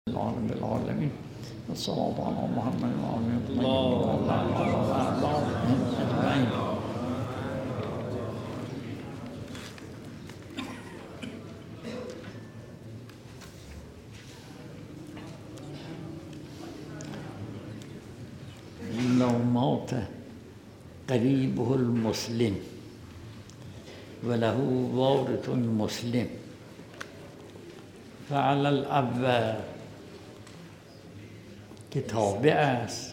رب العالمين والصلاة على محمد وعلى آله أجمعين. لو مات قريبه المسلم وله وارث مسلم فعلى الأول که تابع است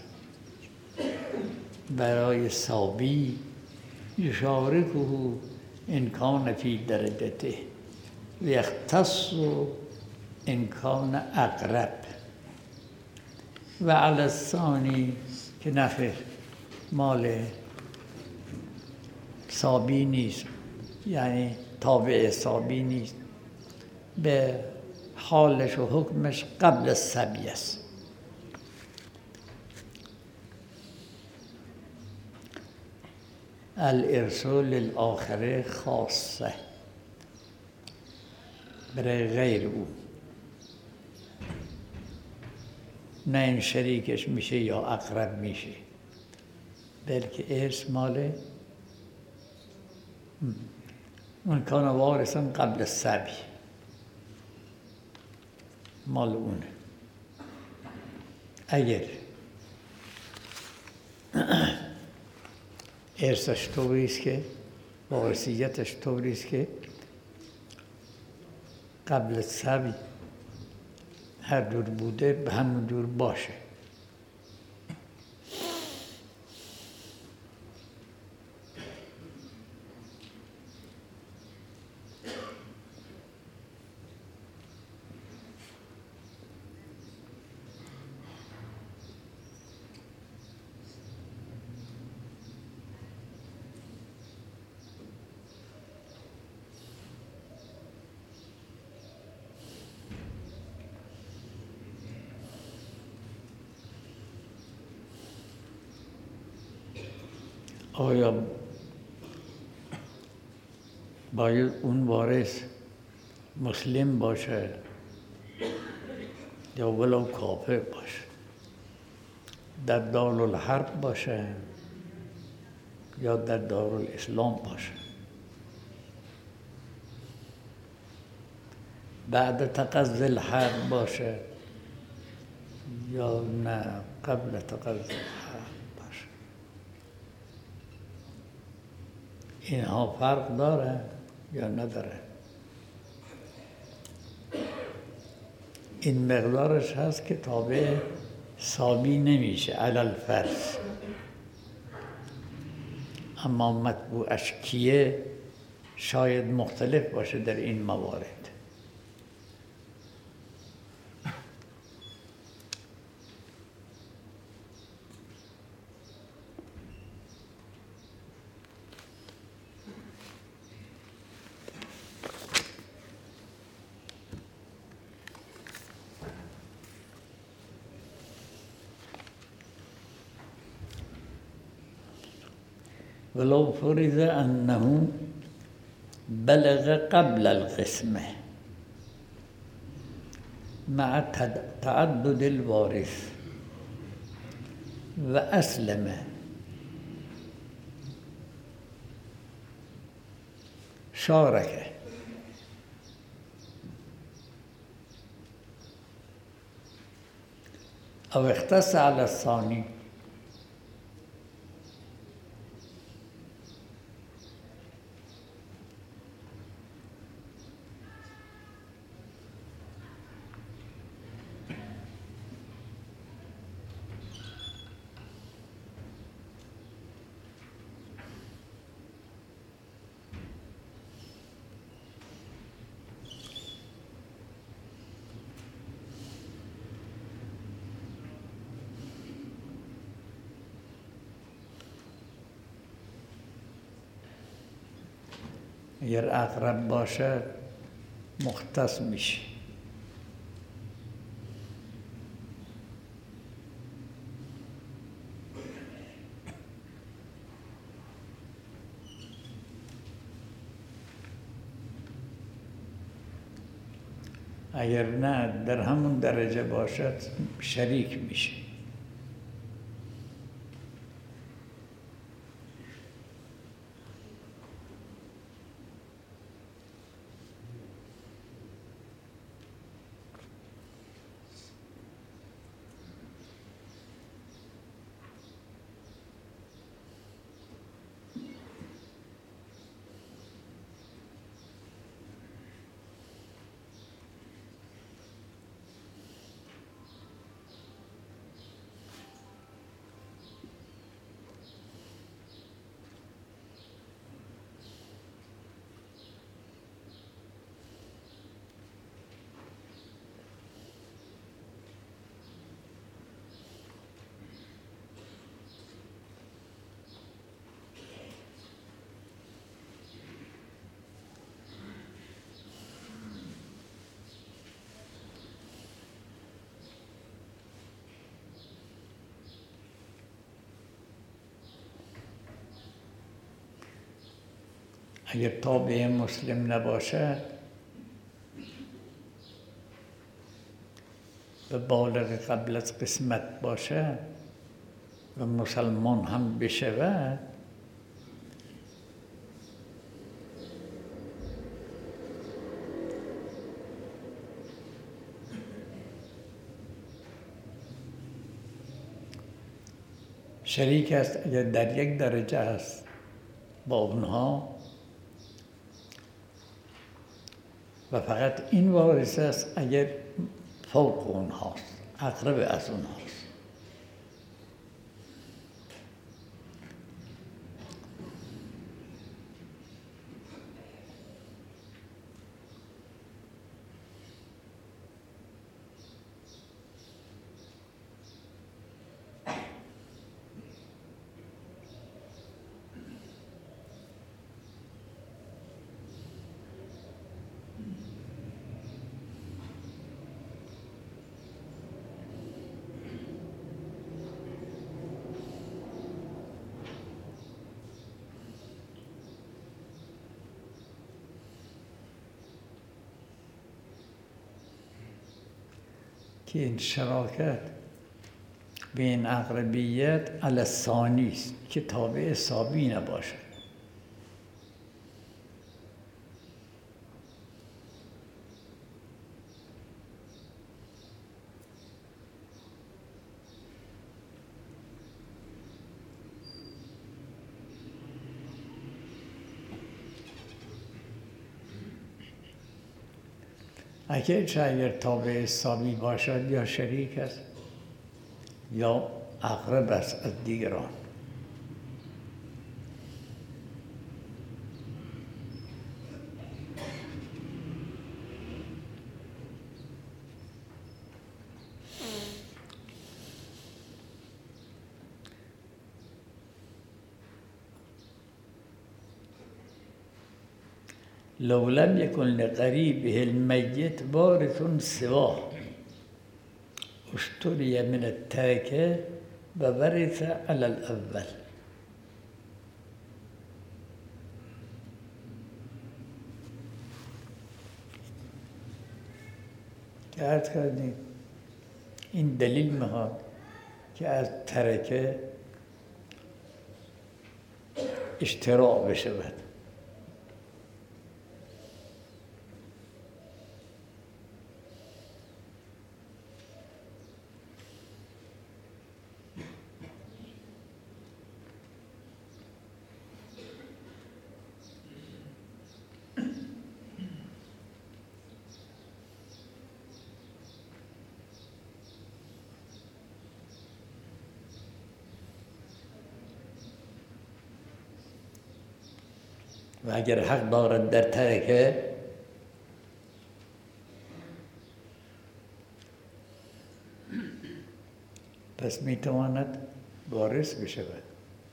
برای صابی یشارکه ان کان فی درجته و یختص ان کان اقرب و علی الثانی که نخیر مال صابی نیست، یعنی تابع صابی نیست، به حالش و حکمش قبل الصبی است. الارث للآخره خاصه، برای غیر او، نه این شریکش میشه یا اقرب میشه، بلکه ارث مال اون کان وارثا قبل الصبی، مال اونه. اگر ارثش طوریست که وارثیتش طوریست که قبل الصبی هر دور بوده به همون دور باشه. آیا باید اون وارث مسلم باشه یا ولو کافر باشه، در دارالحرب باشه یا در دارالاسلام باشه، بعد تقضی الحرب باشه یا نه قبل تقضی الحرب باشه؟ اینها فرق داره یا نداره؟ این مقدارش هست که تابع صابی نمیشه علی الفرض، اما مطبوعش کیه شاید مختلف باشه در این موارد. ولو فرض انه بلغ قبل القسمه مع تعدد الوارث و اسلم شارک او اختص على الثانی اگر اقرب باشه مختص میشه. اگر نه در همون درجه باشد شریک میشه. اگر تابع مسلم نباشد و بالغ قبل از قسمت باشد و مسلمان هم بشود، شریک است اگر در یک درجه است با اونها و فقط این وارث است اگر فوق اونهاست، اقرب از اونهاست. که این شراکت به این اقربیت علی الثانی است که تابع ثابی نباشد. اگر تابع ثابی باشد یا شریک است یا اقرب است از دیگران. لو لم يكن لقريبه الميت وارث سواه اشتري من التركة وورث على الأول. که عرض کردیم این دلیل میخواد که از ترکه اشتراع بشود. و اگر حق دارد در ترکه پس میتواند وارث بشود.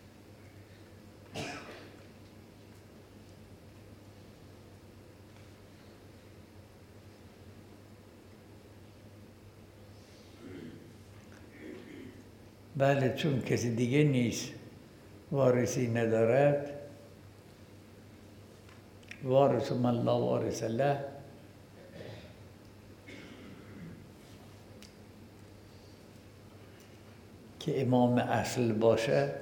بله، چون کسی دیگه نیست وارثی ندارد، وارث من لا وارث له، که امام اصل باشه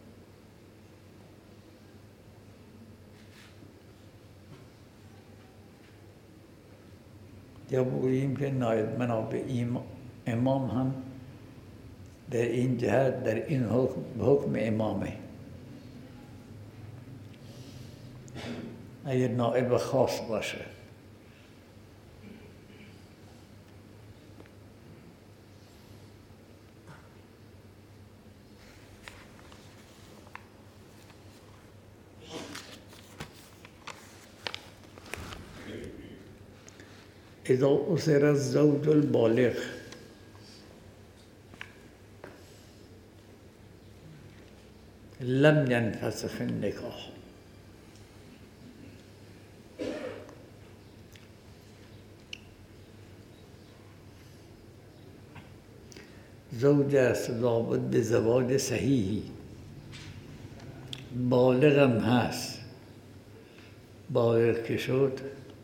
یا بگوییم که نایب منابع امام هم در این جهت در این حکم امامه. اگر نائب خاص باشه اذا اسر الزوج البالغ لم ينفسخ النکاح. زوج است ضابط به زواج صحیحی، بالغ هم هست، بالغ که شد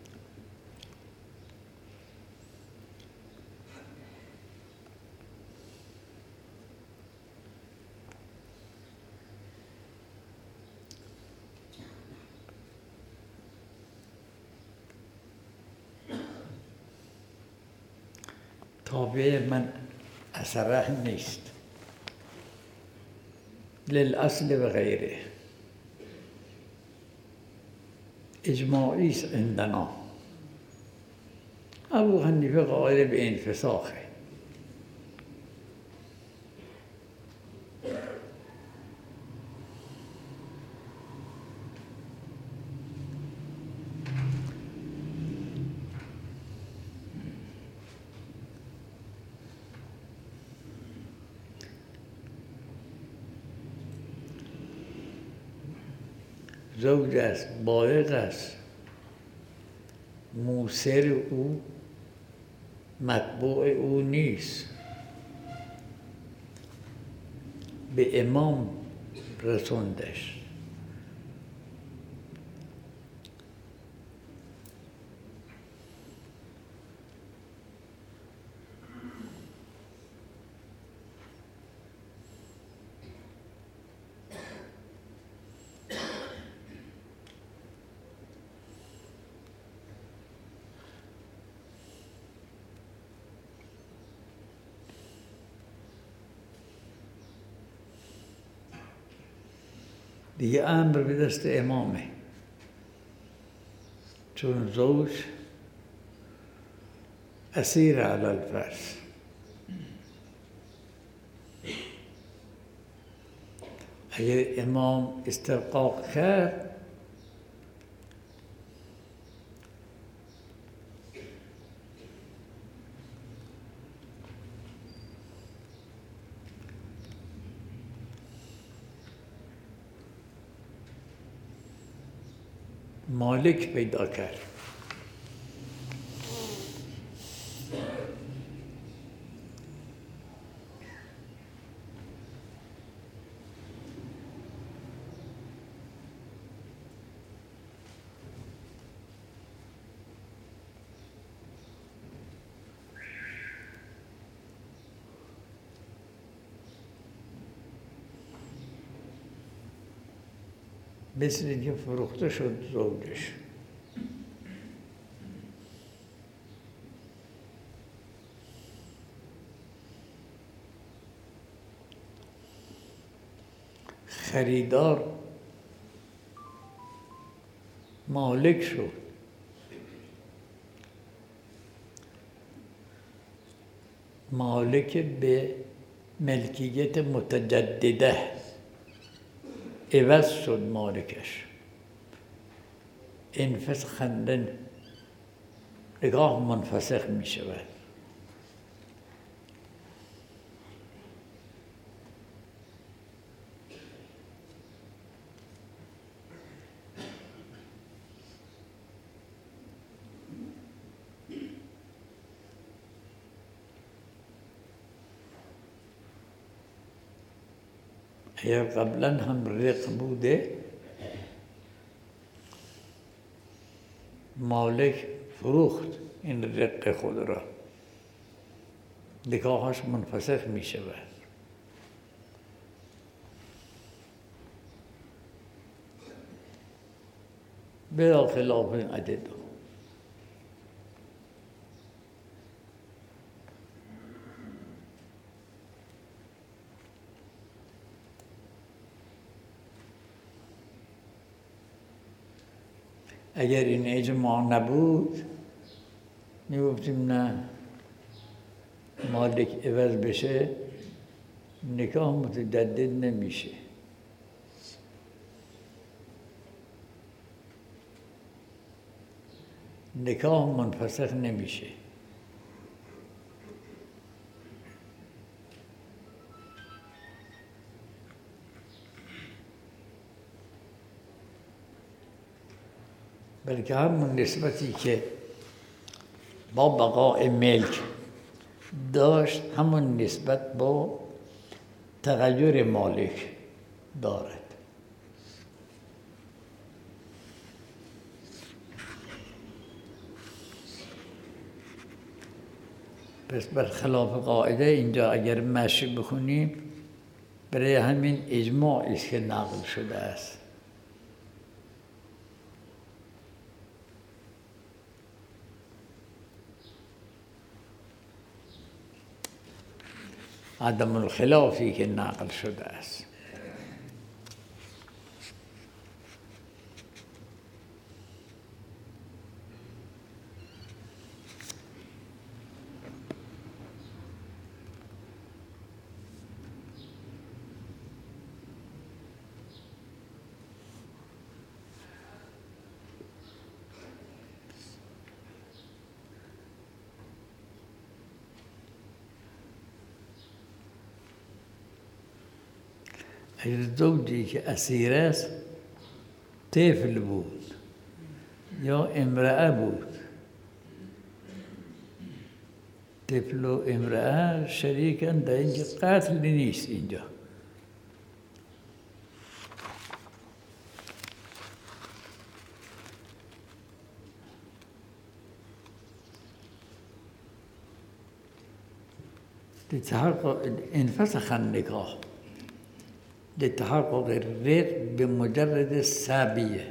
تابع من اثره نیست، للاصل و غیره. اجماعی است عندنا. ابو حنیفه قائل به انفساخه. زوج است، بالغ است، موسر او متبوع او نیست، به امام رسوندش. دیگه امر به دست امامه، چون زوج اسیر علی الفرض. اگر امام استحقاق کرد مالک پیدا کرد. مثل اینکه فروخته شد زوجش. خریدار مالک شد، مالک به ملکیت متجدده عوض شد مالکش. انفسخ نگاه منفسخ می شود. اگر قبلا هم رق بوده مالک فروخت این رق خود را، نکاحش منفسخ می شود. بلا خلاف عدد. اگر این اجماع نبود میگفتیم نه، مالک عوض بشه نکاح متجدد نمیشه. نکاح منفسخ نمیشه. بلکه همون نسبتی که با بقاء ملک داشت همون نسبت با تغییر مالک دارد. پس برخلاف قاعده اینجا اگر مشی بخونیم برای همین اجماعی است که نقل شده است. عدم الخلافی که نقل شده است. اگر زوجی که اسیر است طفل بود یا امرأه بود، طفل و امرأه شریکن در اینجا، قتل نیست اینجا. لتحقق انفسخ النکاح لتحقق الرق بمجرد السابیه.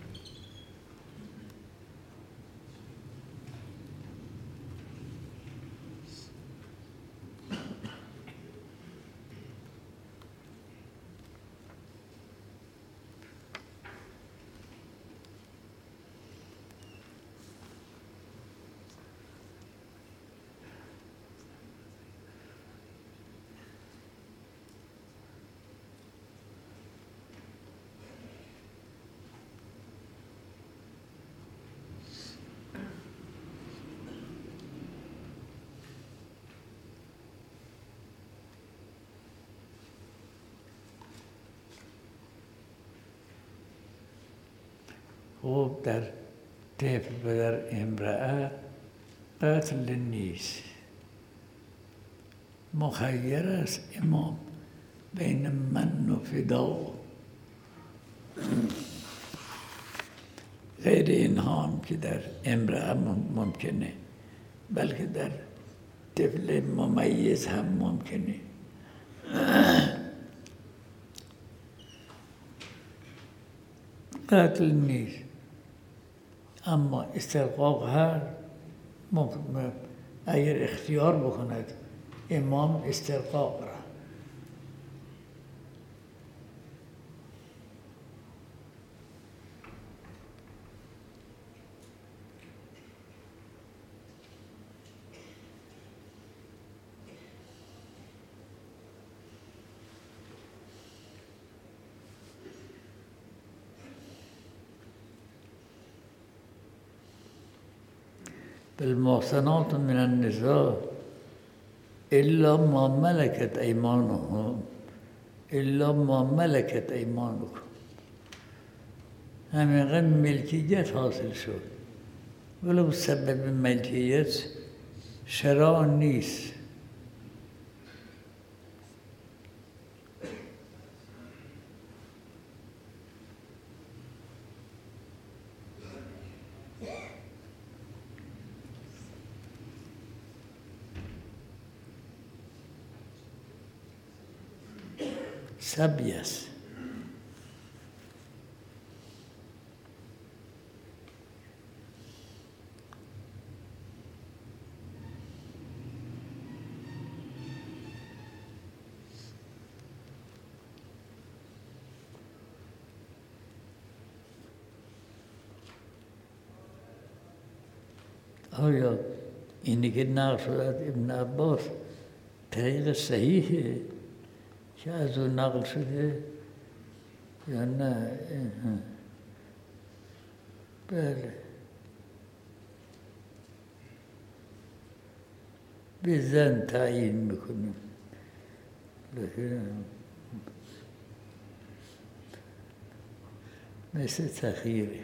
خب در طفل و در امرأه قتل نیست. مخیر است امام بین من و فدا، غیر اینها هم که در امرأه ممکنه، بلکه در طفل ممیز هم ممکنه. قتل نیست، اما استحقاق هر اگر اختیار بکند امام استحقاق را. بالمحصنات من النساء الا ما ملكت ايمانهم الا ما ملكت ايمانكم. همینقدر ملکیت حاصل شد، ولو سبب ملکیت شرع نیست. سبی است. آیا اینی که نقل شده از ابن عباس طریق صحیحه که از اون نقل شده یا نه؟ بله، به زن تعیین میکنیم، مثل تخییره،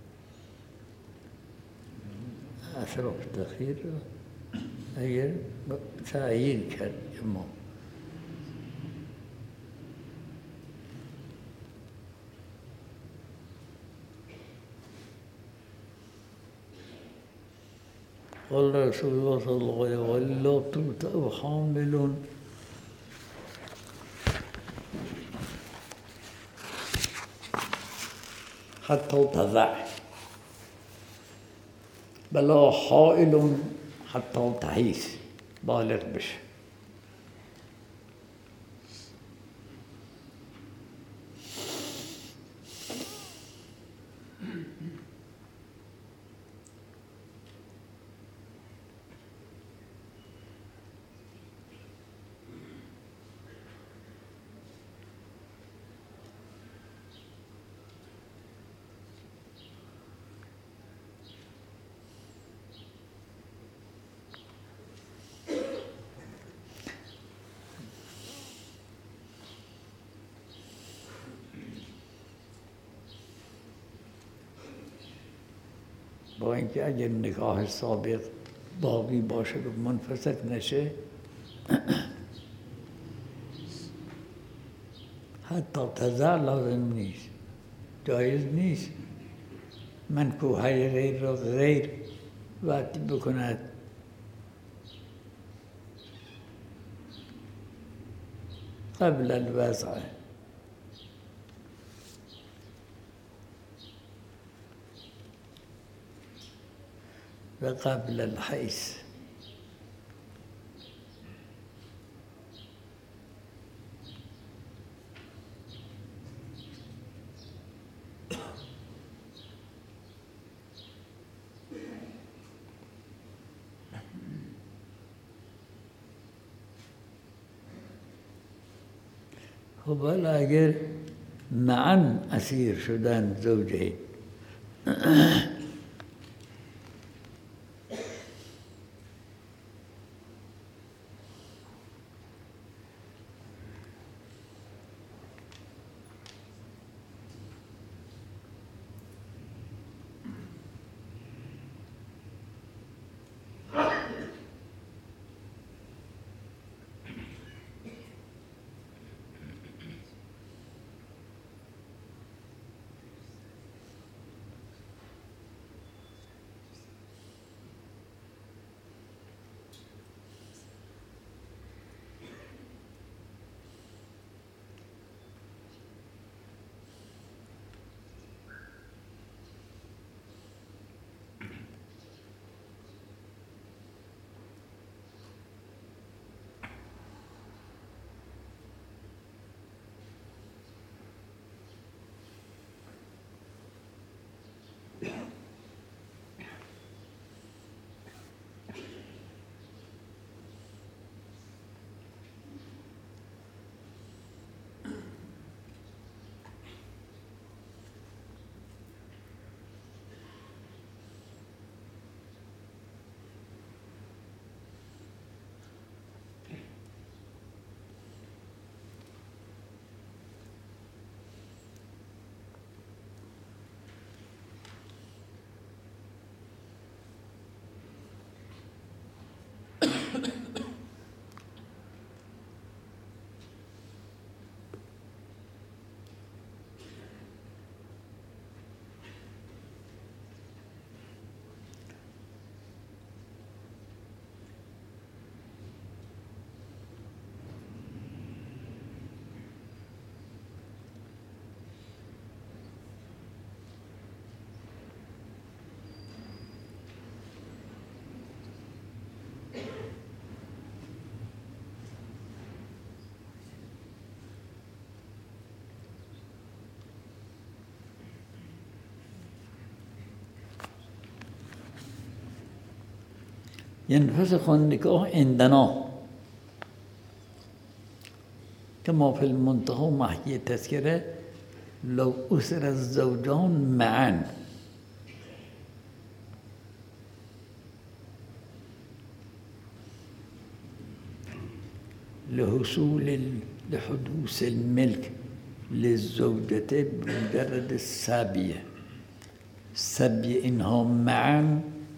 اطراف تخییر رو اگر تعیین کرد امام. قال رسول الله صلی الله علیه و آله لا تبطئ حامل حتی تضع بلا حائل حتی تحیث، بالغ بشه. با اینکه اگر نکاح سابق باقی باشه و منفسخ نشه حتی تضع لازم نیست، جایز نیست منکوحه غیر را غیر وقتی بکند قبل الوضع. و قبل الحیث. خب حالا اگر معا اسیر شدن زوجین ينفسخ النكاح عندنا كما في المنتهى محكي تذكرة لو أسر الزوجان معا لحدوث الملك للزوجة بمجرد السابية إنهم معا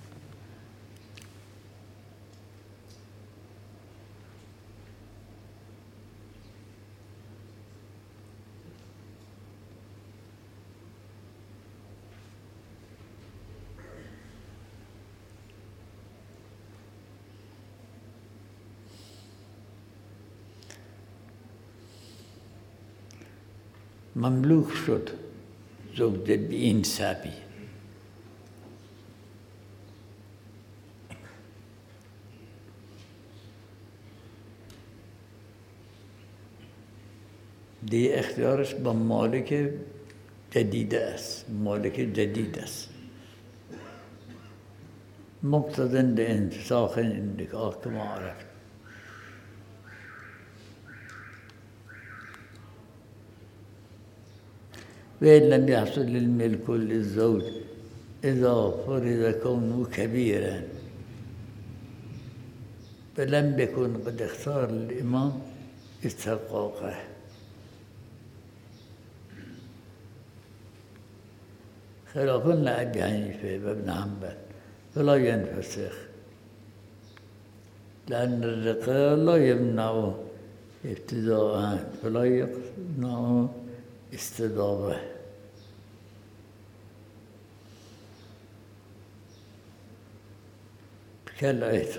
مملوك شد زوجة بإن سابي دي اختيارش بمالك جديدة مالك جديد است مقتضن لانفساخ النكاح كما عرفت وإن لم يحصل الملك للزوج إذا فرض كونه كبيرا فلم يكن قد اختار الإمام استحقاقه خلافا لأبي حنيفة وابن حنبل فلا ينفسخ لأن الرقاء لا يمنع ابتداء فلا يمنع استدابة كالعتق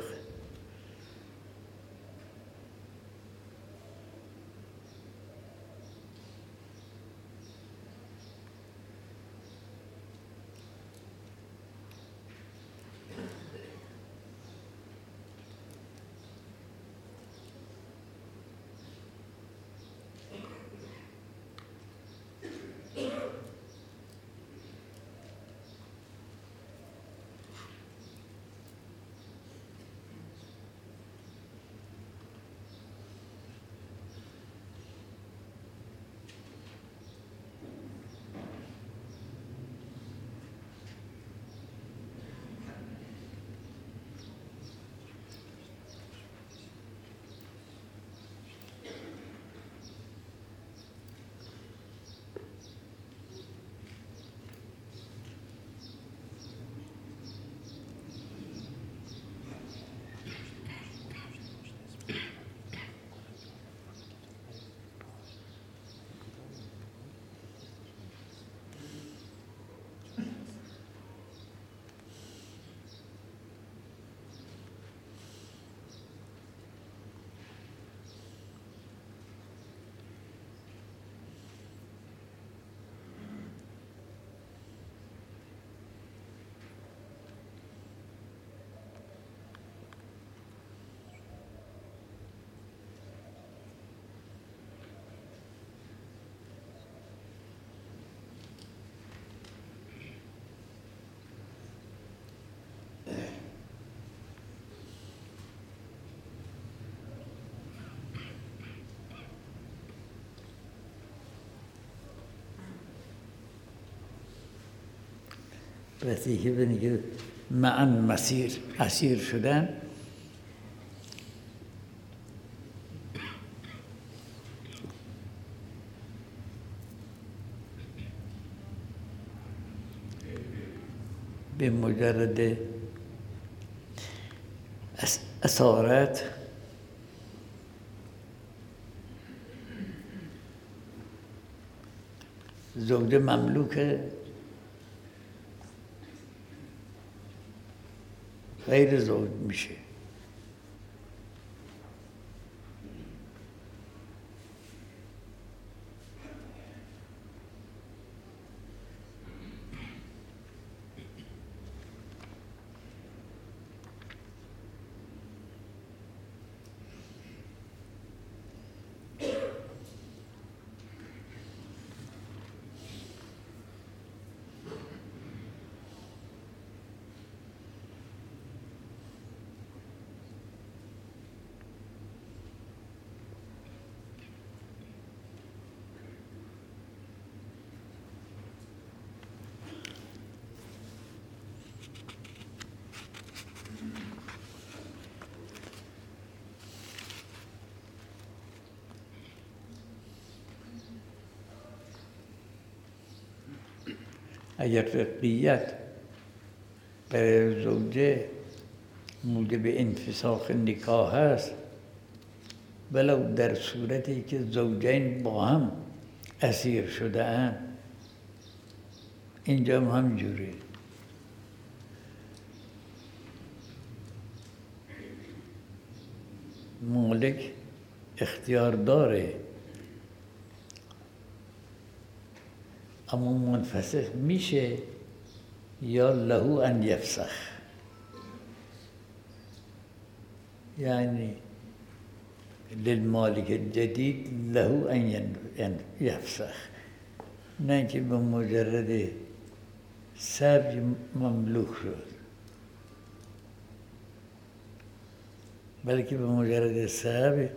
وقتی که بگه معا اسیر شدن به مجرد اسارت زوجه مملوک غیر زوج میشه اگر رقیت برای زوجه موجب انفساخ نکاح است، ولو در صورتی که زوجین با هم اسیر شده اند، اینجا هم همجوری. مالک اختیار داره، اما منفسخ میشه یا له ان یفسخ، یعنی للمالک الجدید له ان یفسخ، نه اینکه به مجرد سبی مملوک شد، بلکه به مجرد سبی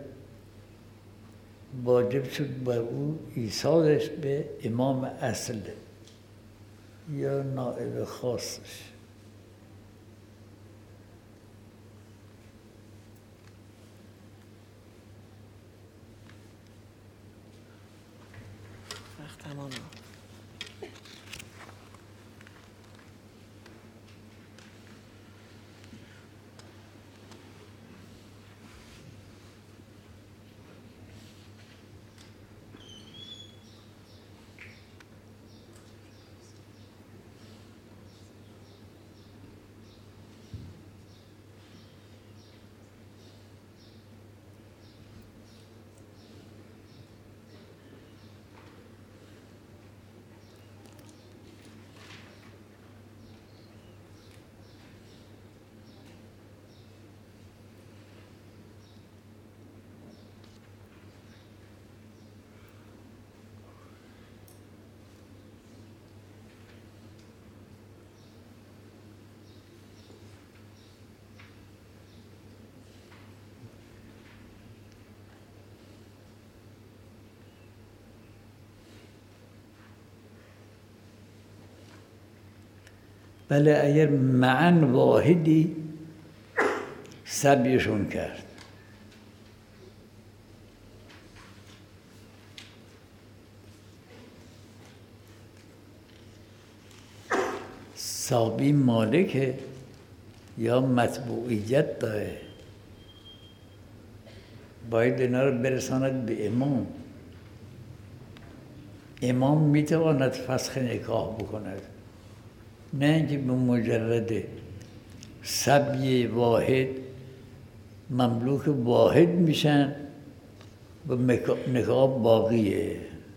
واجب شد بر او ایصالش به امام اصل یا نائب خاصش. وقت تمامه. بله اگر معن واحدی سبیشون کرد، سابی مالکه یا مطبوعیت داره، باید اینا رو برساند به امام. امام میتواند فسخ نکاح بکند، نه اینکه به مجرد سبی واحد مملوک واحد میشن و نکاح باقیه.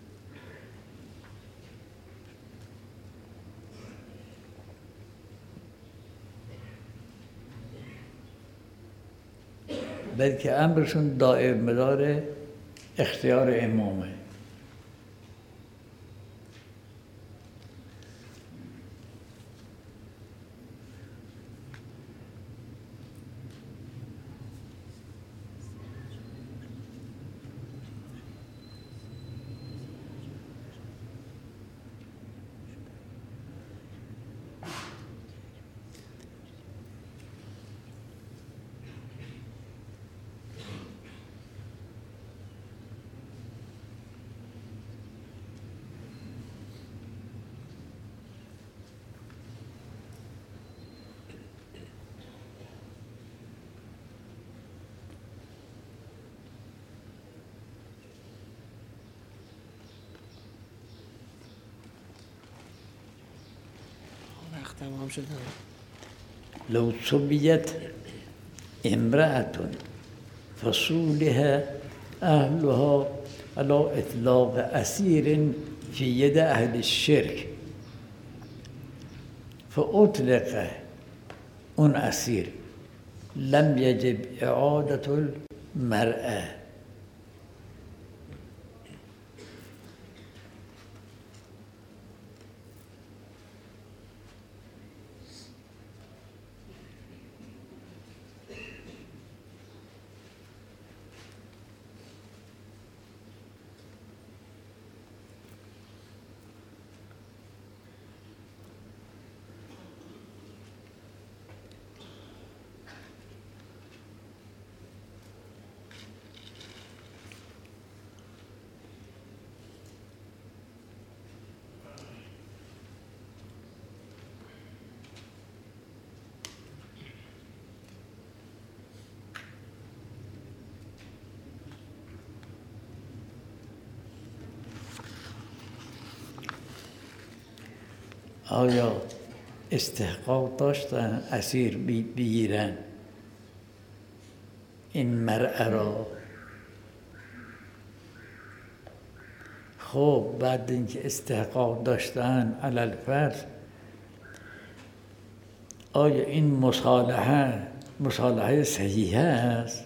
بلکه امرشون دائم مدار اختیار امامه. وقت تمام شد. لو صبیت امرأة فصولها أهلها على إطلاق أسير في يد أهل الشرك فأطلق اون أسير لم يجب إعادة المرأة. آیا استحقاق داشتن اسیر بگیرن این مرأة را؟ خب بعد اینکه استحقاق داشتن علی الفرض، آیا این مصالحه صحیحه است؟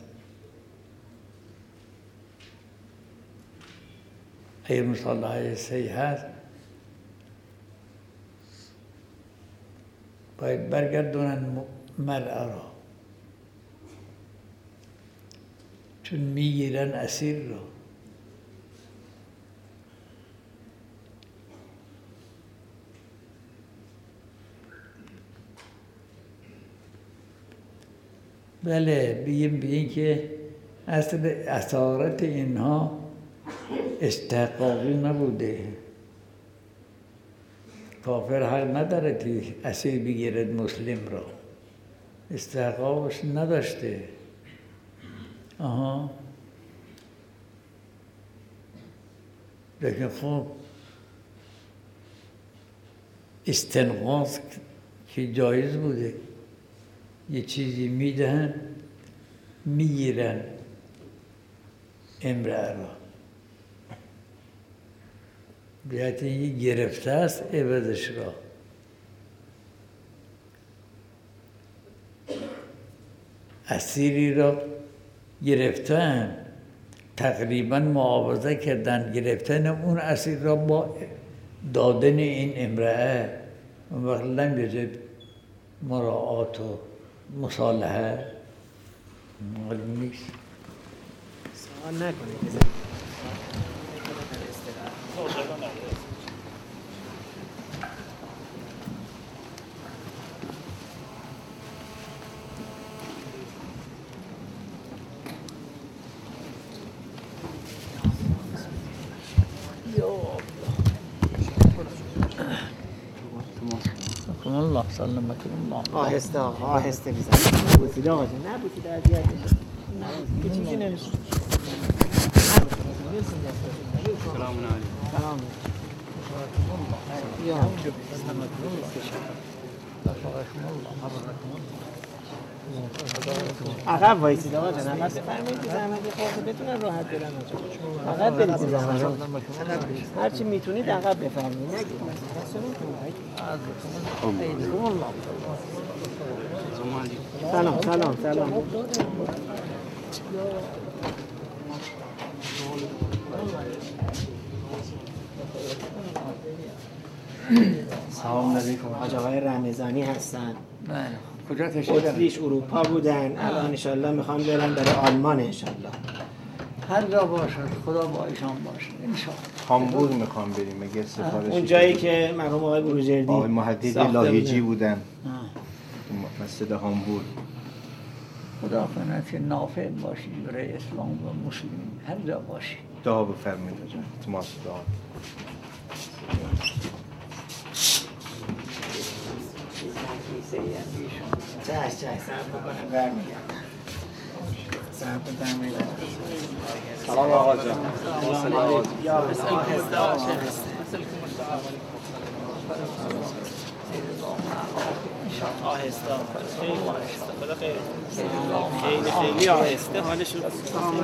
اگر مصالحه صحیحه است باید برگردونن مرأة را، چون میگیرن اسیر را. بله بگیم که اصل اسارت اینها استحقاقی نبوده. کافر حق نداره که اسیر بگیرد مسلم را، استحقاقش نداشته. لیکن خب استنقاص که جایز بوده، یه چیزی میدهن میگیرن امرأة را، بیایت این گرفته است عوضش را. اسیری را گرفتن، تقریبا معاوضه کردن گرفتن اون اسیر را با دادن این امرأة. اون وقت لم یجب مراعات و مصالحه معلوم نیست. سوال نکنید. الله سلمك الله. آهسته آهسته بزن. نبوسید آقا جان، نبوسید اذیت نشید. که چیزی نمیشه. سلام علیکم. سلام. یا عقب وایسید آقا جان، عقب بفرمایید که زحمت خورده بتونن راحت برن. فقط برید زحمت. هر چی میتونید عقب بفرمایید. نگید. سلام سلام سلام. سلام علیکم. حاج آقای رمضانی هستن. بله. کجا تشریف اتریش اروپا بودن، الان انشالله میخوام برن برای آلمان انشالله. هر جا باشد خدا با ایشان باشه انشالله. هامبورگ میخوام بریم اگه سفارش. اون جایی که مرحوم آقای بروجردی آقای محدث لاهیجی بودن. مسجد هامبورگ. خدا کنه که نافع باشید برای اسلام و مسلمین، هر جا باشید. دعا بفرمایید آقا. تماس دعا. چش صبر بکنم برمیگردم. صبر بکنم. سلام آقا جان. سلام علیکم. یا آهسته آهسته خدا خیلی خیلی آهسته حالشون. سلام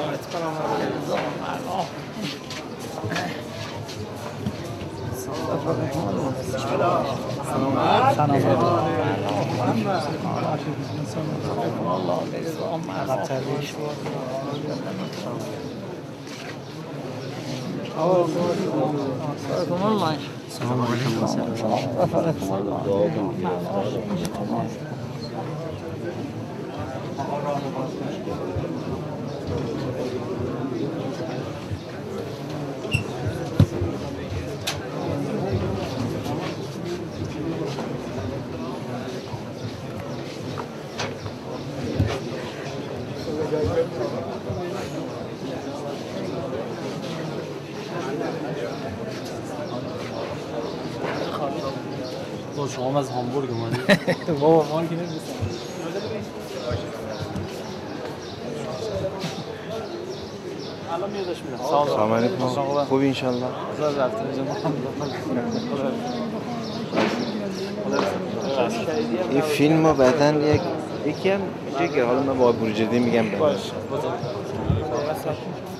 شما از هامبورگ اومدید؟ بابا ما که نمی‌رسیم. الان میادش میره. سلام علیکم. خوبی ان شاء الله. از رفتن جمع این فیلم رو بعداً یکی هم جگر، حالا من با بروجردی میگم. باشه